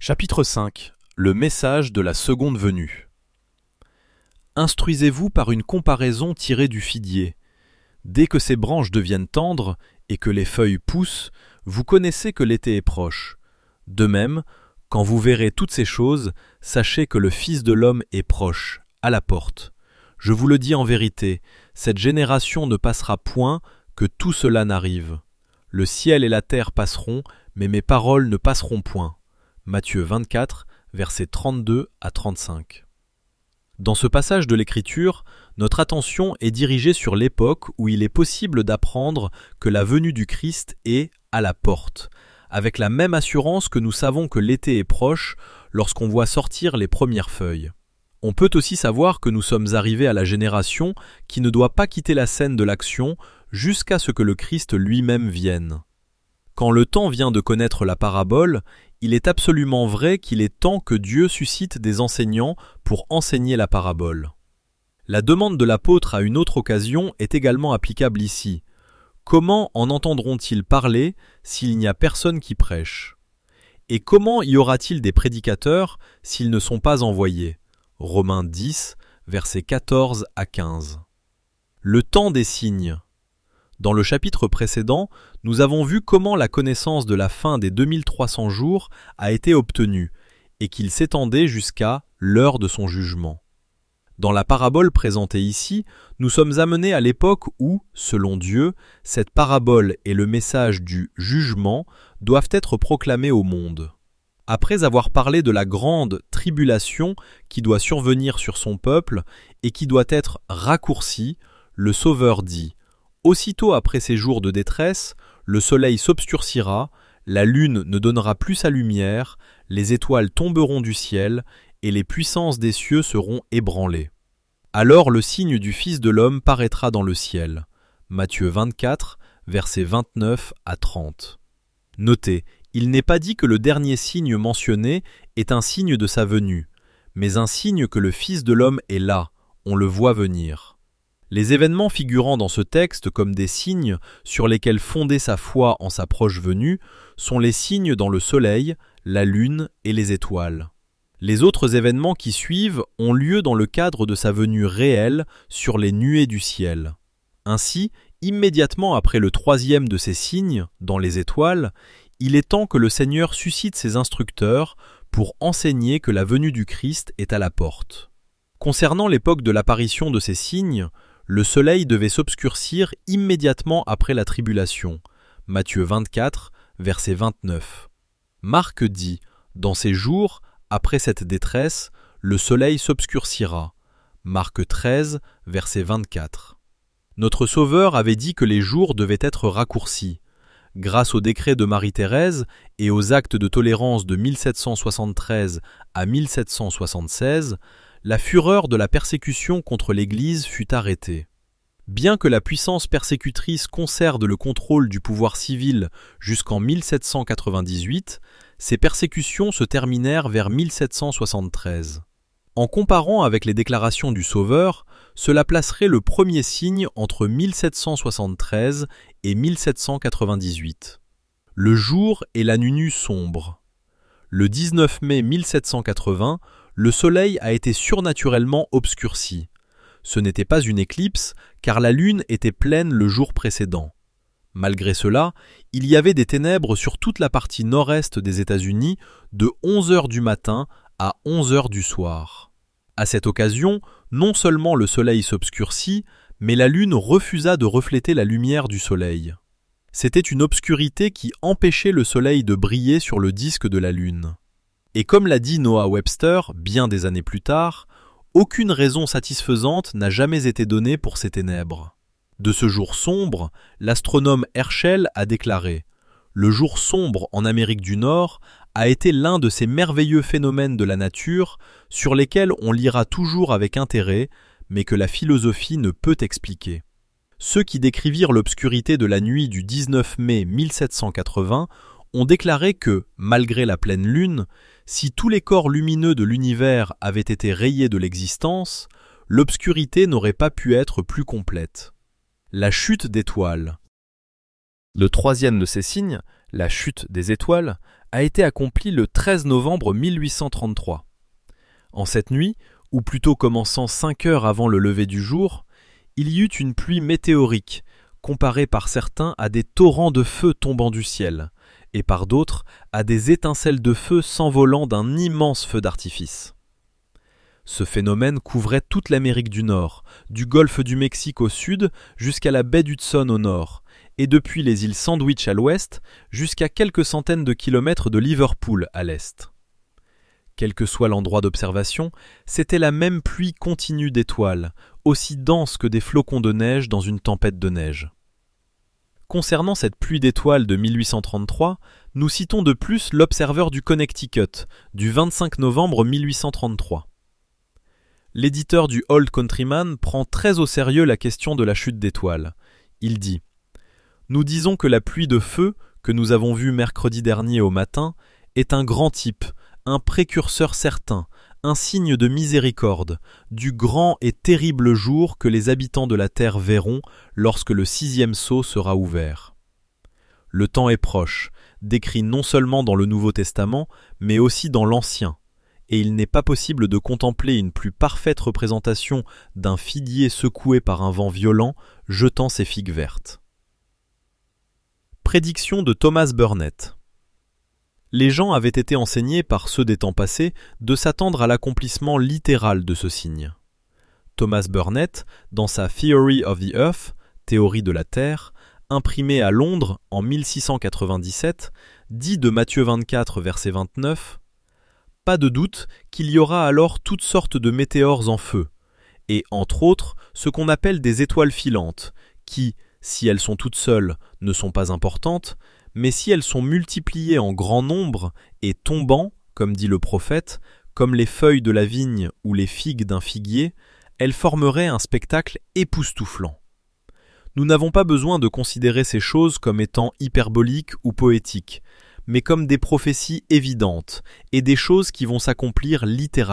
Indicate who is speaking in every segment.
Speaker 1: Chapitre 5. Le message de la seconde venue. Instruisez-vous par une comparaison tirée du figuier. Dès que ses branches deviennent tendres et que les feuilles poussent, vous connaissez que l'été est proche. De même, quand vous verrez toutes ces choses, sachez que le Fils de l'homme est proche, à la porte. Je vous le dis en vérité, cette génération ne passera point que tout cela n'arrive. Le ciel et la terre passeront, mais mes paroles ne passeront point. Matthieu 24, versets 32 à 35. Dans ce passage de l'Écriture, notre attention est dirigée sur l'époque où il est possible d'apprendre que la venue du Christ est à la porte, avec la même assurance que nous savons que l'été est proche lorsqu'on voit sortir les premières feuilles. On peut aussi savoir que nous sommes arrivés à la génération qui ne doit pas quitter la scène de l'action jusqu'à ce que le Christ lui-même vienne. Quand le temps vient de connaître la parabole, il est absolument vrai qu'il est temps que Dieu suscite des enseignants pour enseigner la parabole. La demande de l'apôtre à une autre occasion est également applicable ici. Comment en entendront-ils parler s'il n'y a personne qui prêche? Et comment y aura-t-il des prédicateurs s'ils ne sont pas envoyés? Romains 10, versets 14 à 15. Le temps des signes. Dans le chapitre précédent, nous avons vu comment la connaissance de la fin des 2300 jours a été obtenue et qu'il s'étendait jusqu'à l'heure de son jugement. Dans la parabole présentée ici, nous sommes amenés à l'époque où, selon Dieu, cette parabole et le message du jugement doivent être proclamés au monde. Après avoir parlé de la grande tribulation qui doit survenir sur son peuple et qui doit être raccourcie, le Sauveur dit: aussitôt après ces jours de détresse, le soleil s'obscurcira, la lune ne donnera plus sa lumière, les étoiles tomberont du ciel, et les puissances des cieux seront ébranlées. Alors le signe du Fils de l'homme paraîtra dans le ciel. Matthieu 24, versets 29 à 30. Notez, il n'est pas dit que le dernier signe mentionné est un signe de sa venue, mais un signe que le Fils de l'homme est là, on le voit venir. Les événements figurant dans ce texte comme des signes sur lesquels fonder sa foi en sa proche venue sont les signes dans le soleil, la lune et les étoiles. Les autres événements qui suivent ont lieu dans le cadre de sa venue réelle sur les nuées du ciel. Ainsi, immédiatement après le troisième de ces signes, dans les étoiles, il est temps que le Seigneur suscite ses instructeurs pour enseigner que la venue du Christ est à la porte. Concernant l'époque de l'apparition de ces signes, le soleil devait s'obscurcir immédiatement après la tribulation. Matthieu 24, verset 29. Marc dit: dans ces jours, après cette détresse, le soleil s'obscurcira. Marc 13, verset 24. Notre Sauveur avait dit que les jours devaient être raccourcis. Grâce au décret de Marie-Thérèse et aux actes de tolérance de 1773 à 1776, la fureur de la persécution contre l'Église fut arrêtée. Bien que la puissance persécutrice conserve le contrôle du pouvoir civil jusqu'en 1798, ces persécutions se terminèrent vers 1773. En comparant avec les déclarations du Sauveur, cela placerait le premier signe entre 1773 et 1798. Le jour et la nuit sombre. Le 19 mai 1780, le soleil a été surnaturellement obscurci. Ce n'était pas une éclipse, car la lune était pleine le jour précédent. Malgré cela, il y avait des ténèbres sur toute la partie nord-est des États-Unis de 11 heures du matin à 11 heures du soir. À cette occasion, non seulement le soleil s'obscurcit, mais la lune refusa de refléter la lumière du soleil. C'était une obscurité qui empêchait le soleil de briller sur le disque de la lune. Et comme l'a dit Noah Webster bien des années plus tard, aucune raison satisfaisante n'a jamais été donnée pour ces ténèbres. De ce jour sombre, l'astronome Herschel a déclaré: le jour sombre en Amérique du Nord a été l'un de ces merveilleux phénomènes de la nature sur lesquels on lira toujours avec intérêt, mais que la philosophie ne peut expliquer. Ceux qui décrivirent l'obscurité de la nuit du 19 mai 1780 ont déclaré que, malgré la pleine lune, si tous les corps lumineux de l'univers avaient été rayés de l'existence, l'obscurité n'aurait pas pu être plus complète. La chute d'étoiles. Le troisième de ces signes, la chute des étoiles, a été accomplie le 13 novembre 1833. En cette nuit, ou plutôt commençant 5 heures avant le lever du jour, il y eut une pluie météorique, comparée par certains à des torrents de feu tombant du ciel, et par d'autres à des étincelles de feu s'envolant d'un immense feu d'artifice. Ce phénomène couvrait toute l'Amérique du Nord, du golfe du Mexique au sud jusqu'à la baie d'Hudson au nord, et depuis les îles Sandwich à l'ouest jusqu'à quelques centaines de kilomètres de Liverpool à l'est. Quel que soit l'endroit d'observation, c'était la même pluie continue d'étoiles, aussi dense que des flocons de neige dans une tempête de neige. Concernant cette pluie d'étoiles de 1833, nous citons de plus l'Observer du Connecticut, du 25 novembre 1833. L'éditeur du Old Countryman prend très au sérieux la question de la chute d'étoiles. Il dit « Nous disons que la pluie de feu, que nous avons vue mercredi dernier au matin, est un grand type, un précurseur certain, un signe de miséricorde, du grand et terrible jour que les habitants de la terre verront lorsque le 6e sceau sera ouvert. Le temps est proche, décrit non seulement dans le Nouveau Testament, mais aussi dans l'Ancien, et il n'est pas possible de contempler une plus parfaite représentation d'un figuier secoué par un vent violent, jetant ses figues vertes. Prédiction de Thomas Burnet. Les gens avaient été enseignés par ceux des temps passés de s'attendre à l'accomplissement littéral de ce signe. Thomas Burnet, dans sa Theory of the Earth, théorie de la Terre, imprimée à Londres en 1697, dit de Matthieu 24, verset 29, « Pas de doute qu'il y aura alors toutes sortes de météores en feu, et entre autres ce qu'on appelle des étoiles filantes, qui, si elles sont toutes seules, ne sont pas importantes, mais si elles sont multipliées en grand nombre et tombant, comme dit le prophète, comme les feuilles de la vigne ou les figues d'un figuier, elles formeraient un spectacle époustouflant. Nous n'avons pas besoin de considérer ces choses comme étant hyperboliques ou poétiques, mais comme des prophéties évidentes et des choses qui vont s'accomplir littéralement. »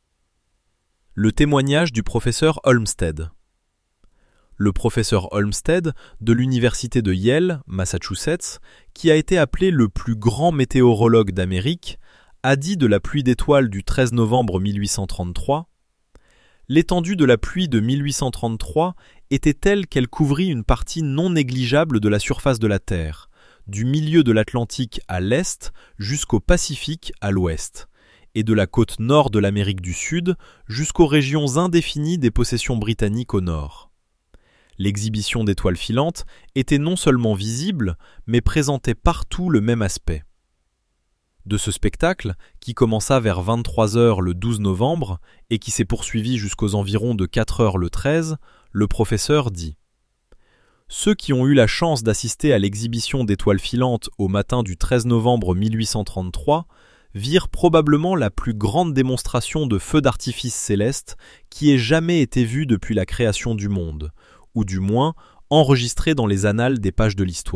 Speaker 1: Le témoignage du professeur Olmsted. Le professeur Olmsted de l'université de Yale, Massachusetts, qui a été appelé le plus grand météorologue d'Amérique, a dit de la pluie d'étoiles du 13 novembre 1833 « L'étendue de la pluie de 1833 était telle qu'elle couvrit une partie non négligeable de la surface de la Terre, du milieu de l'Atlantique à l'est jusqu'au Pacifique à l'ouest, et de la côte nord de l'Amérique du Sud jusqu'aux régions indéfinies des possessions britanniques au nord. L'exhibition d'étoiles filantes était non seulement visible, mais présentait partout le même aspect. De ce spectacle, qui commença vers 23h le 12 novembre et qui s'est poursuivi jusqu'aux environs de 4h le 13, le professeur dit « Ceux qui ont eu la chance d'assister à l'exhibition d'étoiles filantes au matin du 13 novembre 1833 virent probablement la plus grande démonstration de feux d'artifice céleste qui ait jamais été vue depuis la création du monde, ou du moins enregistrée dans les annales des pages de l'histoire. »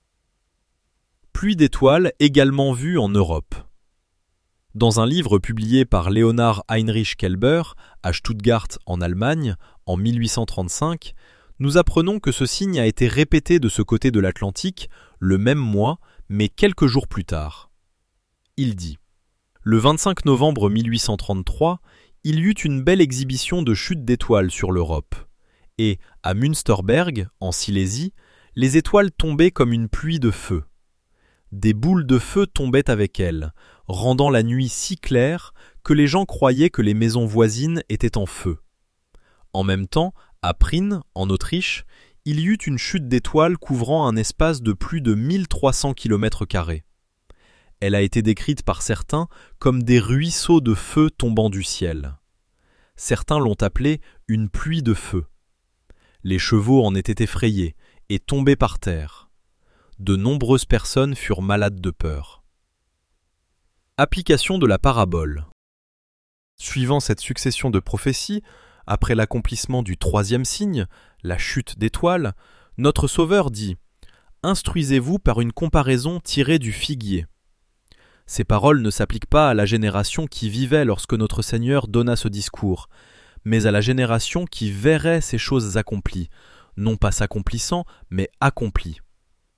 Speaker 1: Pluie d'étoiles également vue en Europe. Dans un livre publié par Leonhard Heinrich Kelber à Stuttgart en Allemagne en 1835, nous apprenons que ce signe a été répété de ce côté de l'Atlantique le même mois, mais quelques jours plus tard. Il dit « Le 25 novembre 1833, il y eut une belle exhibition de chute d'étoiles sur l'Europe. Et, à Münsterberg, en Silésie, les étoiles tombaient comme une pluie de feu. Des boules de feu tombaient avec elles, rendant la nuit si claire que les gens croyaient que les maisons voisines étaient en feu. En même temps, à Prien, en Autriche, il y eut une chute d'étoiles couvrant un espace de plus de 1300 km². Elle a été décrite par certains comme des ruisseaux de feu tombant du ciel. Certains l'ont appelée une pluie de feu. Les chevaux en étaient effrayés et tombaient par terre. De nombreuses personnes furent malades de peur. Application de la parabole. Suivant cette succession de prophéties, après l'accomplissement du 3e signe, la chute d'étoiles, notre Sauveur dit « Instruisez-vous par une comparaison tirée du figuier ». Ces paroles ne s'appliquent pas à la génération qui vivait lorsque notre Seigneur donna ce discours, mais à la génération qui verrait ces choses accomplies, non pas s'accomplissant, mais accomplies.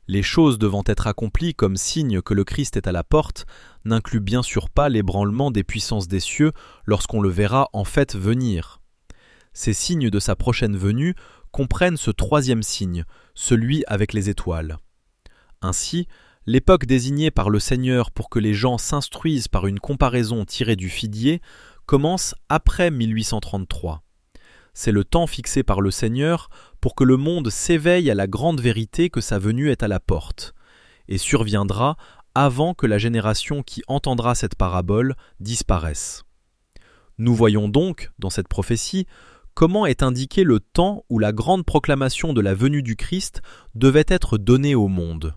Speaker 1: Les choses devant être accomplies comme signe que le Christ est à la porte n'incluent bien sûr pas l'ébranlement des puissances des cieux lorsqu'on le verra en fait venir. Ces signes de sa prochaine venue comprennent ce troisième signe, celui avec les étoiles. Ainsi, l'époque désignée par le Seigneur pour que les gens s'instruisent par une comparaison tirée du Fidier commence après 1833. C'est le temps fixé par le Seigneur pour que le monde s'éveille à la grande vérité que sa venue est à la porte, et surviendra avant que la génération qui entendra cette parabole disparaisse. Nous voyons donc, dans cette prophétie, comment est indiqué le temps où la grande proclamation de la venue du Christ devait être donnée au monde.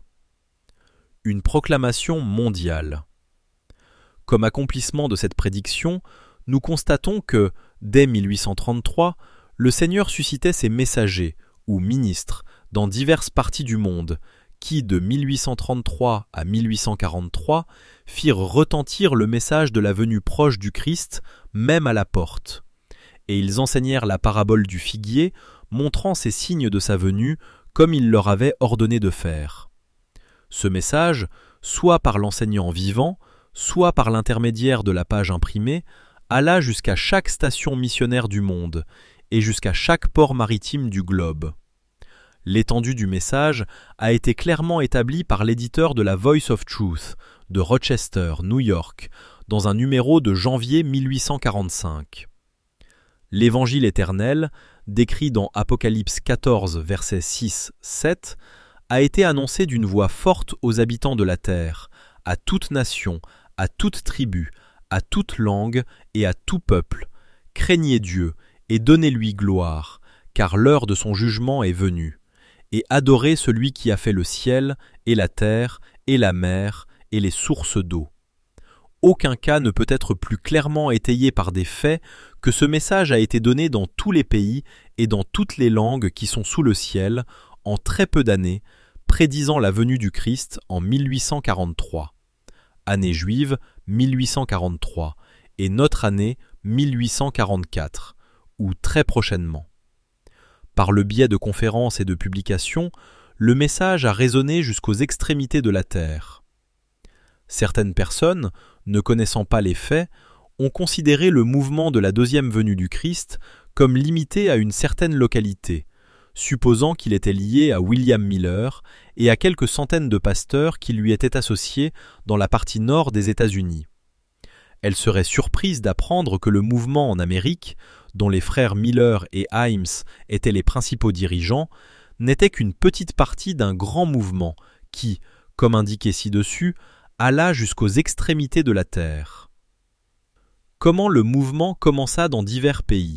Speaker 1: Une proclamation mondiale. Comme accomplissement de cette prédiction, nous constatons que, dès 1833, le Seigneur suscitait ses messagers, ou ministres, dans diverses parties du monde, qui, de 1833 à 1843, firent retentir le message de la venue proche du Christ, même à la porte. Et ils enseignèrent la parabole du figuier, montrant ces signes de sa venue, comme il leur avait ordonné de faire. Ce message, soit par l'enseignant vivant, soit par l'intermédiaire de la page imprimée, alla jusqu'à chaque station missionnaire du monde et jusqu'à chaque port maritime du globe. L'étendue du message a été clairement établie par l'éditeur de la Voice of Truth de Rochester, New York, dans un numéro de janvier 1845. L'Évangile éternel, décrit dans Apocalypse 14, versets 6-7, a été annoncé d'une voix forte aux habitants de la terre, à toute nation, à toute tribu, à toute langue et à tout peuple. Craignez Dieu et donnez-lui gloire, car l'heure de son jugement est venue. Et adorez celui qui a fait le ciel et la terre et la mer et les sources d'eau. Aucun cas ne peut être plus clairement étayé par des faits que ce message a été donné dans tous les pays et dans toutes les langues qui sont sous le ciel en très peu d'années, prédisant la venue du Christ en 1843. Année juive 1843 et notre année 1844, ou très prochainement. Par le biais de conférences et de publications, le message a résonné jusqu'aux extrémités de la terre. Certaines personnes, ne connaissant pas les faits, ont considéré le mouvement de la deuxième venue du Christ comme limité à une certaine localité, supposant qu'il était lié à William Miller et à quelques centaines de pasteurs qui lui étaient associés dans la partie nord des États-Unis. Elle serait surprise d'apprendre que le mouvement en Amérique, dont les frères Miller et Himes étaient les principaux dirigeants, n'était qu'une petite partie d'un grand mouvement qui, comme indiqué ci-dessus, alla jusqu'aux extrémités de la terre. Comment le mouvement commença dans divers pays.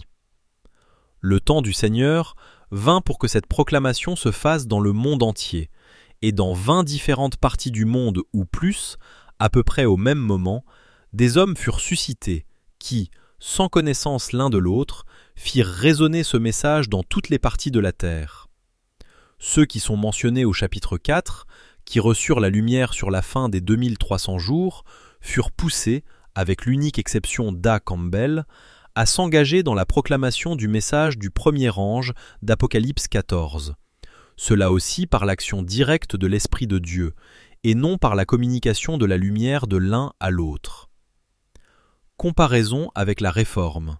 Speaker 1: Le temps du Seigneur vint pour que cette proclamation se fasse dans le monde entier, et dans 20 différentes parties du monde ou plus, à peu près au même moment, des hommes furent suscités qui, sans connaissance l'un de l'autre, firent résonner ce message dans toutes les parties de la terre. Ceux qui sont mentionnés au chapitre 4, qui reçurent la lumière sur la fin des 2300 jours, furent poussés, avec l'unique exception d'A. Campbell, à s'engager dans la proclamation du message du premier ange d'Apocalypse 14. Cela aussi par l'action directe de l'Esprit de Dieu, et non par la communication de la lumière de l'un à l'autre. Comparaison avec la Réforme.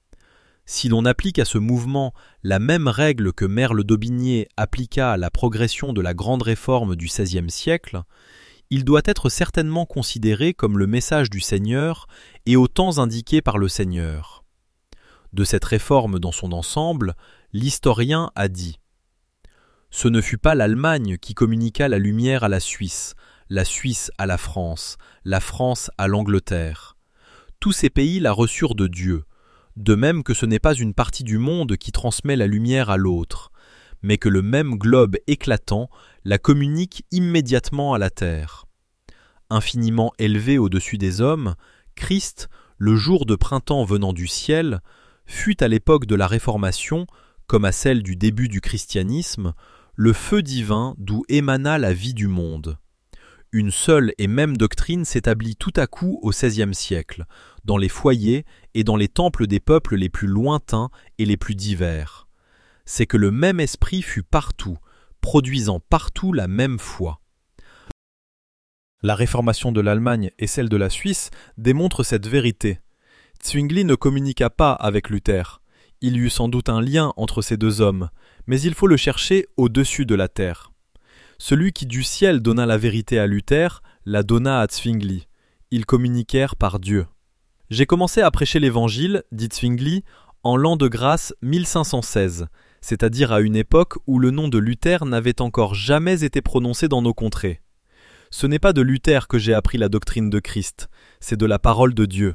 Speaker 1: Si l'on applique à ce mouvement la même règle que Merle d'Aubigné appliqua à la progression de la grande réforme du XVIe siècle, il doit être certainement considéré comme le message du Seigneur et aux temps indiqués par le Seigneur. De cette réforme dans son ensemble, l'historien a dit « Ce ne fut pas l'Allemagne qui communiqua la lumière à la Suisse à la France à l'Angleterre. Tous ces pays la reçurent de Dieu, de même que ce n'est pas une partie du monde qui transmet la lumière à l'autre, mais que le même globe éclatant la communique immédiatement à la terre. Infiniment élevé au-dessus des hommes, Christ, le jour de printemps venant du ciel, fut à l'époque de la Réformation, comme à celle du début du christianisme, le feu divin d'où émana la vie du monde. Une seule et même doctrine s'établit tout à coup au XVIe siècle, dans les foyers et dans les temples des peuples les plus lointains et les plus divers. C'est que le même esprit fut partout, produisant partout la même foi. La réformation de l'Allemagne et celle de la Suisse démontrent cette vérité. Zwingli ne communiqua pas avec Luther. Il y eut sans doute un lien entre ces deux hommes, mais il faut le chercher au-dessus de la terre. Celui qui du ciel donna la vérité à Luther la donna à Zwingli. Ils communiquèrent par Dieu. J'ai commencé à prêcher l'Évangile, dit Zwingli, en l'an de grâce 1516, c'est-à-dire à une époque où le nom de Luther n'avait encore jamais été prononcé dans nos contrées. Ce n'est pas de Luther que j'ai appris la doctrine de Christ, c'est de la parole de Dieu.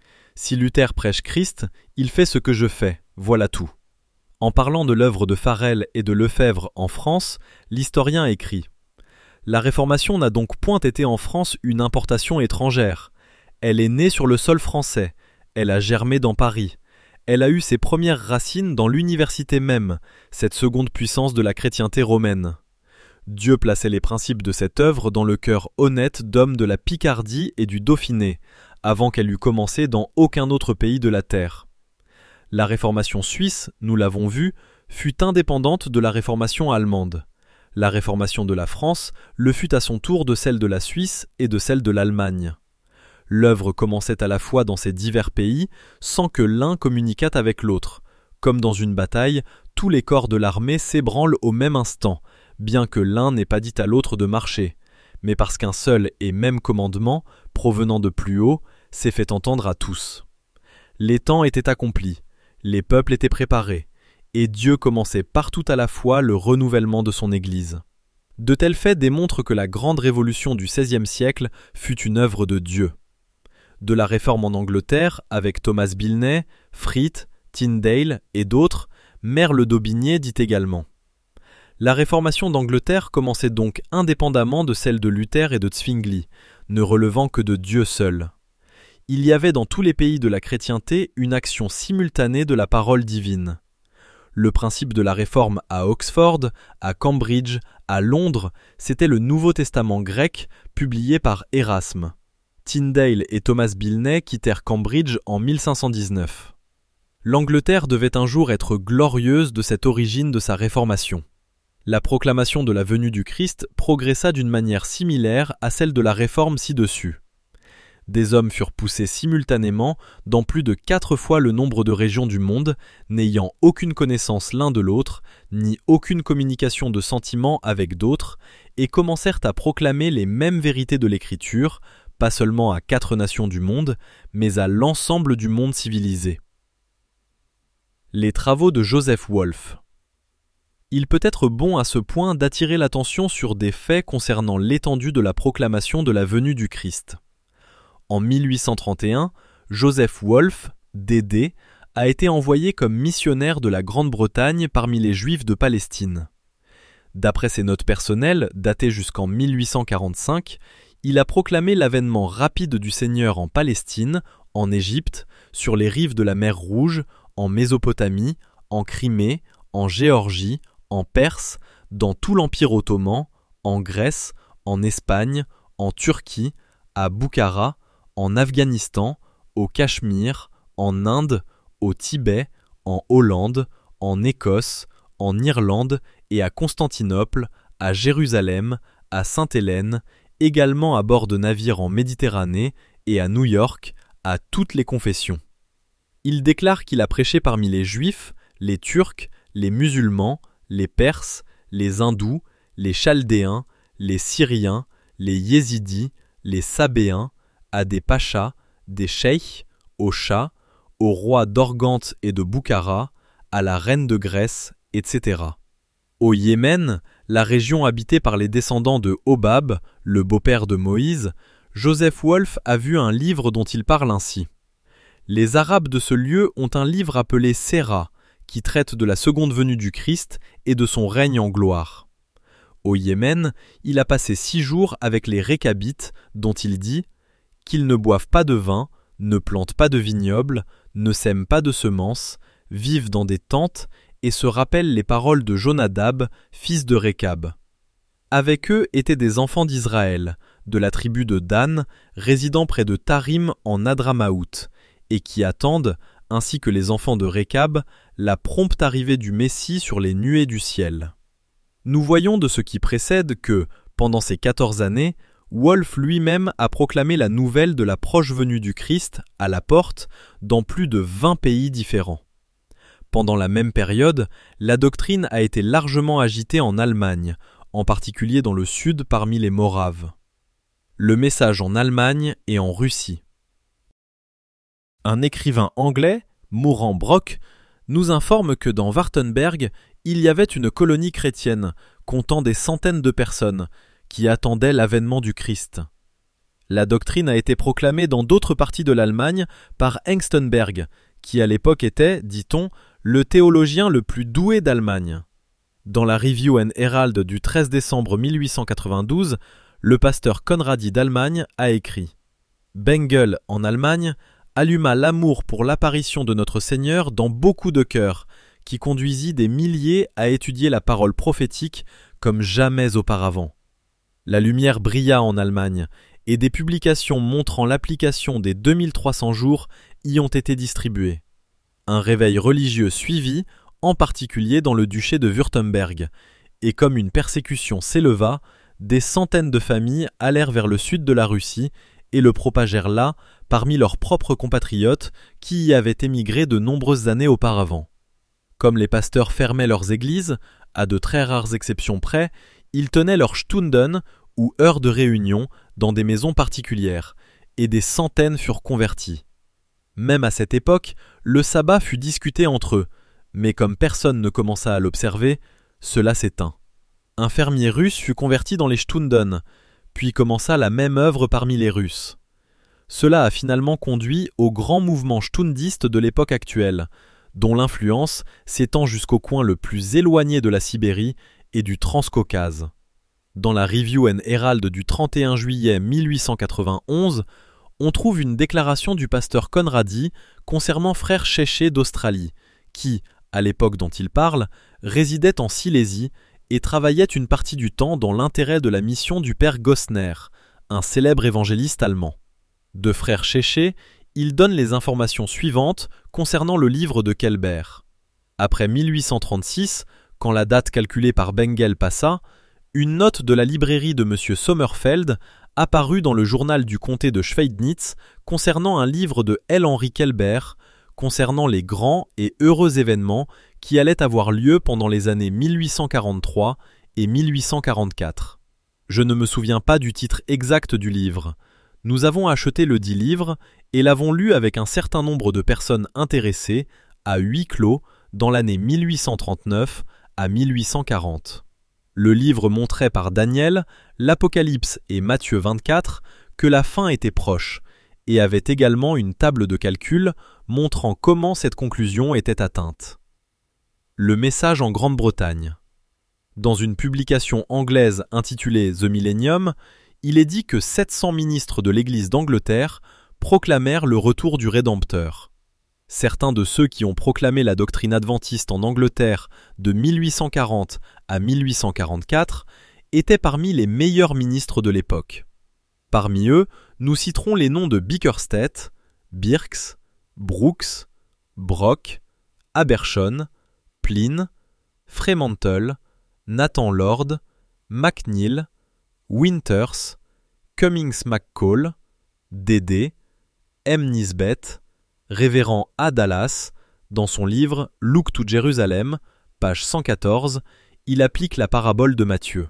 Speaker 1: Si Luther prêche Christ, il fait ce que je fais, voilà tout. En parlant de l'œuvre de Farel et de Lefebvre en France, l'historien écrit « La Réformation n'a donc point été en France une importation étrangère. Elle est née sur le sol français, elle a germé dans Paris, elle a eu ses premières racines dans l'université même, cette seconde puissance de la chrétienté romaine. Dieu plaçait les principes de cette œuvre dans le cœur honnête d'hommes de la Picardie et du Dauphiné, avant qu'elle eût commencé dans aucun autre pays de la terre. La réformation suisse, nous l'avons vu, fut indépendante de la réformation allemande. La réformation de la France le fut à son tour de celle de la Suisse et de celle de l'Allemagne. L'œuvre commençait à la fois dans ces divers pays, sans que l'un communiquât avec l'autre. Comme dans une bataille, tous les corps de l'armée s'ébranlent au même instant, bien que l'un n'ait pas dit à l'autre de marcher, mais parce qu'un seul et même commandement, provenant de plus haut, s'est fait entendre à tous. Les temps étaient accomplis, les peuples étaient préparés, et Dieu commençait partout à la fois le renouvellement de son Église. De tels faits démontrent que la grande révolution du XVIe siècle fut une œuvre de Dieu. De la réforme en Angleterre, avec Thomas Bilney, Frith, Tyndale et d'autres, Merle d'Aubigné dit également. La réformation d'Angleterre commençait donc indépendamment de celle de Luther et de Zwingli, ne relevant que de Dieu seul. Il y avait dans tous les pays de la chrétienté une action simultanée de la parole divine. Le principe de la réforme à Oxford, à Cambridge, à Londres, c'était le Nouveau Testament grec publié par Erasme. Tyndale et Thomas Bilney quittèrent Cambridge en 1519. L'Angleterre devait un jour être glorieuse de cette origine de sa réformation. La proclamation de la venue du Christ progressa d'une manière similaire à celle de la réforme ci-dessus. Des hommes furent poussés simultanément dans plus de 4 fois le nombre de régions du monde, n'ayant aucune connaissance l'un de l'autre, ni aucune communication de sentiments avec d'autres, et commencèrent à proclamer les mêmes vérités de l'Écriture, pas seulement à 4 nations du monde, mais à l'ensemble du monde civilisé. Les travaux de Joseph Wolff. Il peut être bon à ce point d'attirer l'attention sur des faits concernant l'étendue de la proclamation de la venue du Christ. En 1831, Joseph Wolff, D.D., a été envoyé comme missionnaire de la Grande-Bretagne parmi les Juifs de Palestine. D'après ses notes personnelles, datées jusqu'en 1845, il a proclamé l'avènement rapide du Seigneur en Palestine, en Égypte, sur les rives de la mer Rouge, en Mésopotamie, en Crimée, en Géorgie, en Perse, dans tout l'Empire ottoman, en Grèce, en Espagne, en Turquie, à Boukhara, en Afghanistan, au Cachemire, en Inde, au Tibet, en Hollande, en Écosse, en Irlande et à Constantinople, à Jérusalem, à Sainte-Hélène, également à bord de navires en Méditerranée et à New York, à toutes les confessions. Il déclare qu'il a prêché parmi les Juifs, les Turcs, les musulmans, les Perses, les Hindous, les Chaldéens, les Syriens, les Yézidis, les Sabéens, à des pachas, des cheikh, aux chahs, aux rois d'Organte et de Boukhara, à la reine de Grèce, etc. Au Yémen, la région habitée par les descendants de Hobab, le beau-père de Moïse, Joseph Wolff a vu un livre dont il parle ainsi. Les Arabes de ce lieu ont un livre appelé Séra, qui traite de la seconde venue du Christ et de son règne en gloire. Au Yémen, il a passé 6 jours avec les Récabites, dont il dit qu'ils ne boivent pas de vin, ne plantent pas de vignobles, ne sèment pas de semences, vivent dans des tentes et se rappellent les paroles de Jonadab, fils de Récab. Avec eux étaient des enfants d'Israël, de la tribu de Dan, résidant près de Tarim en Adramaout, et qui attendent, ainsi que les enfants de Récab, la prompte arrivée du Messie sur les nuées du ciel. Nous voyons de ce qui précède que, pendant ces 14 années, Wolff lui-même a proclamé la nouvelle de la proche venue du Christ à la porte dans plus de 20 pays différents. Pendant la même période, la doctrine a été largement agitée en Allemagne, en particulier dans le sud parmi les Moraves. Le message en Allemagne et en Russie. Un écrivain anglais, Moran Brock, nous informe que dans Wartenberg, il y avait une colonie chrétienne comptant des centaines de personnes qui attendaient l'avènement du Christ. La doctrine a été proclamée dans d'autres parties de l'Allemagne par Hengstenberg, qui à l'époque était, dit-on, le théologien le plus doué d'Allemagne. Dans la Review and Herald du 13 décembre 1892, le pasteur Conradi d'Allemagne a écrit « Bengel, en Allemagne, alluma l'amour pour l'apparition de notre Seigneur dans beaucoup de cœurs, qui conduisit des milliers à étudier la parole prophétique comme jamais auparavant. La lumière brilla en Allemagne, et des publications montrant l'application des 2300 jours y ont été distribuées. Un réveil religieux suivit, en particulier dans le duché de Wurtemberg, et comme une persécution s'éleva, des centaines de familles allèrent vers le sud de la Russie et le propagèrent là parmi leurs propres compatriotes qui y avaient émigré de nombreuses années auparavant. Comme les pasteurs fermaient leurs églises, à de très rares exceptions près, ils tenaient leurs Stunden ou heures de réunion dans des maisons particulières, et des centaines furent convertis. Même à cette époque, le sabbat fut discuté entre eux, mais comme personne ne commença à l'observer, cela s'éteint. Un fermier russe fut converti dans les Stunden, puis commença la même œuvre parmi les Russes. Cela a finalement conduit au grand mouvement stundiste de l'époque actuelle, dont l'influence s'étend jusqu'au coin le plus éloigné de la Sibérie et du Transcaucase. Dans la Review and Herald du 31 juillet 1891, on trouve une déclaration du pasteur Conradi concernant frère Chéché d'Australie, qui, à l'époque dont il parle, résidait en Silésie et travaillait une partie du temps dans l'intérêt de la mission du père Gossner, un célèbre évangéliste allemand. De frère Chéché, il donne les informations suivantes concernant le livre de Kelber. Après 1836, quand la date calculée par Bengel passa, une note de la librairie de M. Sommerfeld apparut dans le journal du comté de Schweidnitz concernant un livre de L. Henry Kelber concernant les grands et heureux événements qui allaient avoir lieu pendant les années 1843 et 1844. Je ne me souviens pas du titre exact du livre. Nous avons acheté le dit livre et l'avons lu avec un certain nombre de personnes intéressées à huis clos dans l'année 1839 à 1840. Le livre montrait par Daniel, l'Apocalypse et Matthieu 24 que la fin était proche et avait également une table de calcul montrant comment cette conclusion était atteinte. Le message en Grande-Bretagne. Dans une publication anglaise intitulée The Millennium, il est dit que 700 ministres de l'Église d'Angleterre proclamèrent le retour du Rédempteur. Certains de ceux qui ont proclamé la doctrine adventiste en Angleterre de 1840 à 1844 étaient parmi les meilleurs ministres de l'époque. Parmi eux, nous citerons les noms de Bickersteth, Birks, Brooks, Brock, Abershon, Pline, Fremantle, Nathan Lord, McNeill, Winters, Cummings McCall, Dédé, M. Nisbet, Révérend A. Dallas, dans son livre « Look to Jérusalem », page 114, il applique la parabole de Matthieu.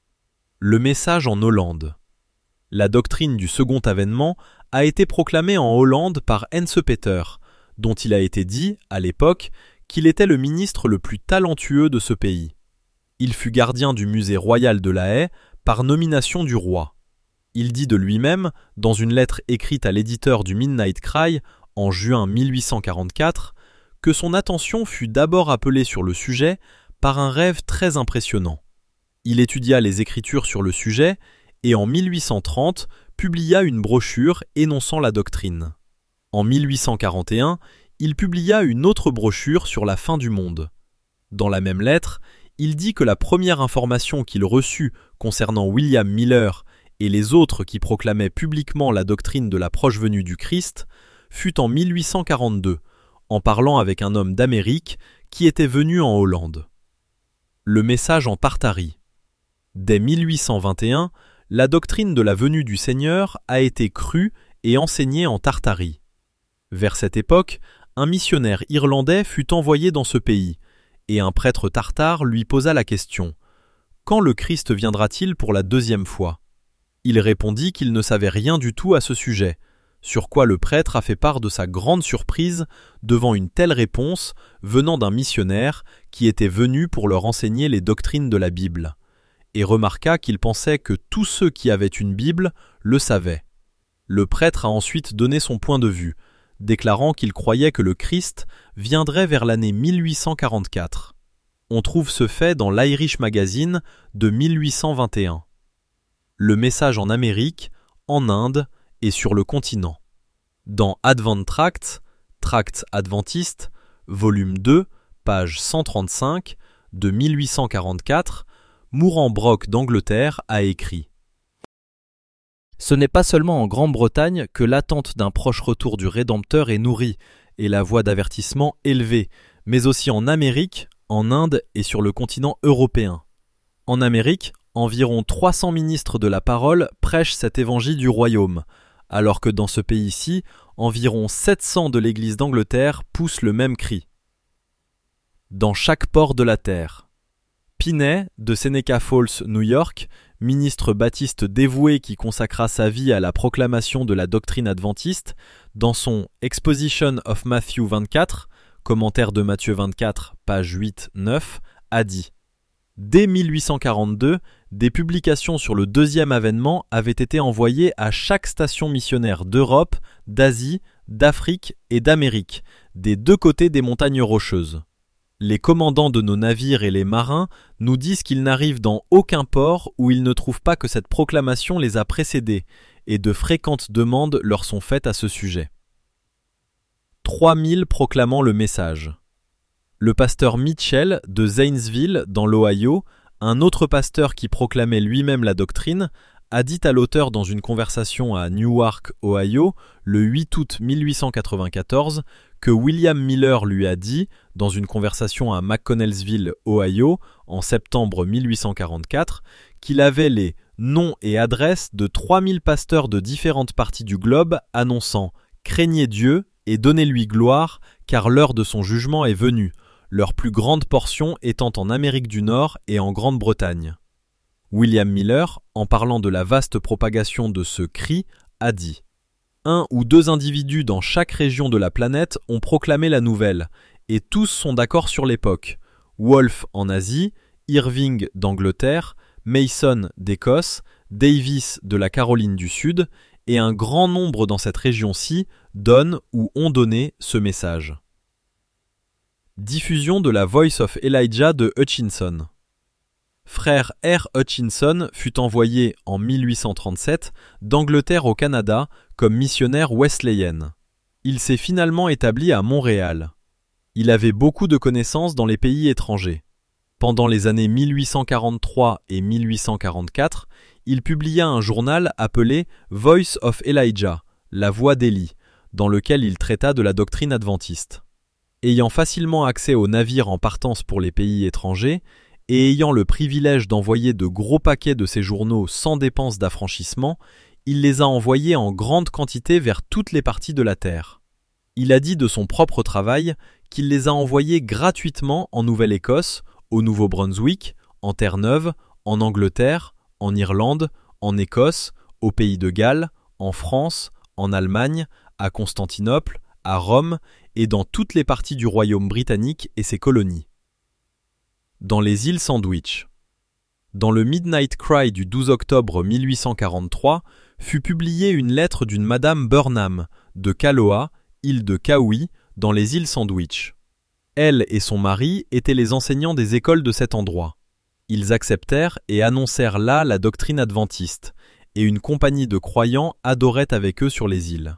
Speaker 1: Le message en Hollande. La doctrine du second avènement a été proclamée en Hollande par Ensepeter, dont il a été dit, à l'époque, qu'il était le ministre le plus talentueux de ce pays. Il fut gardien du musée royal de La Haye par nomination du roi. Il dit de lui-même, dans une lettre écrite à l'éditeur du Midnight Cry en juin 1844, que son attention fut d'abord appelée sur le sujet par un rêve très impressionnant. Il étudia les Écritures sur le sujet et en 1830 publia une brochure énonçant la doctrine. En 1841, il publia une autre brochure sur la fin du monde. Dans la même lettre, il dit que la première information qu'il reçut concernant William Miller et les autres qui proclamaient publiquement la doctrine de la proche venue du Christ fut en 1842, en parlant avec un homme d'Amérique qui était venu en Hollande. Le message en Tartarie. Dès 1821, la doctrine de la venue du Seigneur a été crue et enseignée en Tartarie. Vers cette époque, un missionnaire irlandais fut envoyé dans ce pays, et un prêtre tartare lui posa la question « Quand le Christ viendra-t-il pour la deuxième fois ?» Il répondit qu'il ne savait rien du tout à ce sujet, sur quoi le prêtre a fait part de sa grande surprise devant une telle réponse venant d'un missionnaire qui était venu pour leur enseigner les doctrines de la Bible, et remarqua qu'il pensait que tous ceux qui avaient une Bible le savaient. Le prêtre a ensuite donné son point de vue, déclarant qu'il croyait que le Christ viendrait vers l'année 1844. On trouve ce fait dans l'Irish Magazine de 1821. Le message en Amérique, en Inde et sur le continent. Dans Advent Tracts, Tracts adventistes, volume 2, page 135, de 1844, Mourant Brock d'Angleterre a écrit « Ce n'est pas seulement en Grande-Bretagne que l'attente d'un proche retour du Rédempteur est nourrie et la voix d'avertissement élevée, mais aussi en Amérique, en Inde et sur le continent européen. En Amérique, environ 300 ministres de la parole prêchent cet évangile du royaume, alors que dans ce pays-ci, environ 700 de l'Église d'Angleterre poussent le même cri. Dans chaque port de la terre. Pinney, de Seneca Falls, New York, ministre baptiste dévoué qui consacra sa vie à la proclamation de la doctrine adventiste, dans son Exposition of Matthew 24, commentaire de Matthieu 24, page 8-9, a dit « Dès 1842, des publications sur le deuxième avènement avaient été envoyées à chaque station missionnaire d'Europe, d'Asie, d'Afrique et d'Amérique, des deux côtés des montagnes rocheuses. Les commandants de nos navires et les marins nous disent qu'ils n'arrivent dans aucun port où ils ne trouvent pas que cette proclamation les a précédés, et de fréquentes demandes leur sont faites à ce sujet. 3000 proclamant le message. Le pasteur Mitchell de Zanesville, dans l'Ohio, un autre pasteur qui proclamait lui-même la doctrine, a dit à l'auteur dans une conversation à Newark, Ohio, le 8 août 1894, que William Miller lui a dit, dans une conversation à McConnellsville, Ohio, en septembre 1844, qu'il avait les noms et adresses de 3000 pasteurs de différentes parties du globe annonçant « Craignez Dieu et donnez-lui gloire, car l'heure de son jugement est venue », leur plus grande portion étant en Amérique du Nord et en Grande-Bretagne. William Miller, en parlant de la vaste propagation de ce cri, a dit « 1 ou 2 individus dans chaque région de la planète ont proclamé la nouvelle, et tous sont d'accord sur l'époque. Wolfe en Asie, Irving d'Angleterre, Mason d'Écosse, Davis de la Caroline du Sud, et un grand nombre dans cette région-ci donnent ou ont donné ce message. » Diffusion de la Voice of Elijah de Hutchinson. Frère R. Hutchinson fut envoyé en 1837 d'Angleterre au Canada comme missionnaire wesleyen. Il s'est finalement établi à Montréal. Il avait beaucoup de connaissances dans les pays étrangers. Pendant les années 1843 et 1844, il publia un journal appelé Voice of Elijah, la voix d'Élie, dans lequel il traita de la doctrine adventiste. Ayant facilement accès aux navires en partance pour les pays étrangers, et ayant le privilège d'envoyer de gros paquets de ses journaux sans dépense d'affranchissement, il les a envoyés en grande quantité vers toutes les parties de la terre. Il a dit de son propre travail qu'il les a envoyés gratuitement en Nouvelle-Écosse, au Nouveau-Brunswick, en Terre-Neuve, en Angleterre, en Irlande, en Écosse, au Pays de Galles, en France, en Allemagne, à Constantinople, à Rome et dans toutes les parties du royaume britannique et ses colonies. Dans les îles Sandwich. Dans le Midnight Cry du 12 octobre 1843, fut publiée une lettre d'une Madame Burnham, de Kaloa, île de Kauai, dans les îles Sandwich. Elle et son mari étaient les enseignants des écoles de cet endroit. Ils acceptèrent et annoncèrent là la doctrine adventiste, et une compagnie de croyants adorait avec eux sur les îles.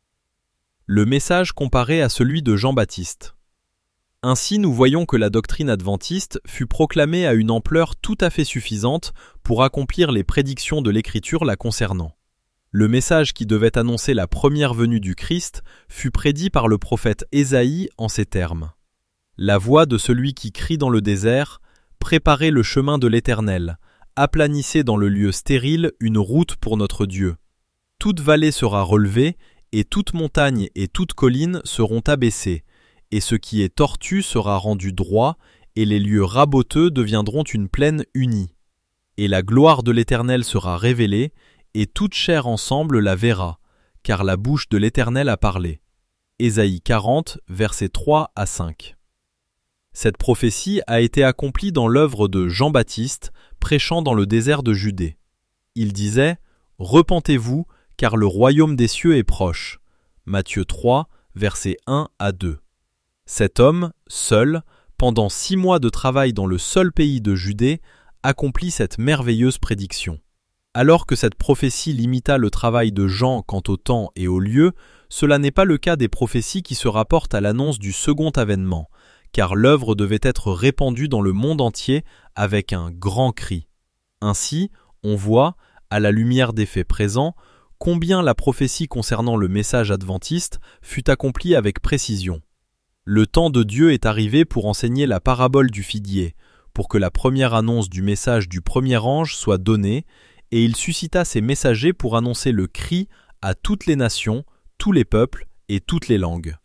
Speaker 1: Le message comparé à celui de Jean-Baptiste. Ainsi, nous voyons que la doctrine adventiste fut proclamée à une ampleur tout à fait suffisante pour accomplir les prédictions de l'Écriture la concernant. Le message qui devait annoncer la première venue du Christ fut prédit par le prophète Ésaïe en ces termes. La voix de celui qui crie dans le désert, « Préparez le chemin de l'Éternel, aplanissez dans le lieu stérile une route pour notre Dieu. Toute vallée sera relevée, et toute montagne et toute colline seront abaissées, et ce qui est tortu sera rendu droit, et les lieux raboteux deviendront une plaine unie. Et la gloire de l'Éternel sera révélée, et toute chair ensemble la verra, car la bouche de l'Éternel a parlé. Ésaïe 40, versets 3 à 5. Cette prophétie a été accomplie dans l'œuvre de Jean-Baptiste, prêchant dans le désert de Judée. Il disait « Repentez-vous, car le royaume des cieux est proche ». Matthieu 3, versets 1 à 2. Cet homme, seul, pendant 6 mois de travail dans le seul pays de Judée, accomplit cette merveilleuse prédiction. Alors que cette prophétie limita le travail de Jean quant au temps et au lieu, cela n'est pas le cas des prophéties qui se rapportent à l'annonce du second avènement, car l'œuvre devait être répandue dans le monde entier avec un grand cri. Ainsi, on voit, à la lumière des faits présents, combien la prophétie concernant le message adventiste fut accomplie avec précision. Le temps de Dieu est arrivé pour enseigner la parabole du figuier, pour que la première annonce du message du premier ange soit donnée, et il suscita ses messagers pour annoncer le cri à toutes les nations, tous les peuples et toutes les langues.